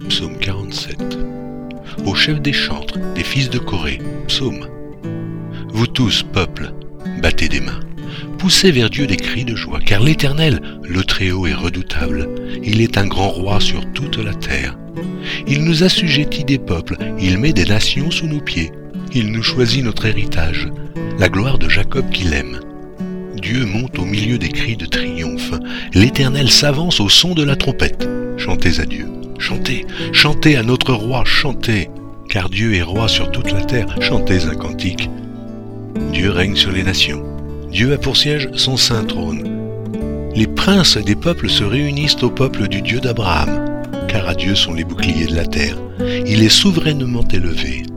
Psaume 47. Au chef des chantres, des fils de Corée, psaume. Vous tous, peuple, battez des mains, poussez vers Dieu des cris de joie, car l'Éternel, le Très-Haut, est redoutable. Il est un grand roi sur toute la terre. Il nous assujettit des peuples, il met des nations sous nos pieds. Il nous choisit notre héritage, la gloire de Jacob qu'il aime. Dieu monte au milieu des cris de triomphe. L'Éternel s'avance au son de la trompette. Chantez à Dieu, chantez, chantez à notre roi, chantez, car Dieu est roi sur toute la terre. Chantez un cantique. Dieu règne sur les nations. Dieu a pour siège son saint trône. Les princes des peuples se réunissent au peuple du Dieu d'Abraham, car à Dieu sont les boucliers de la terre. Il est souverainement élevé.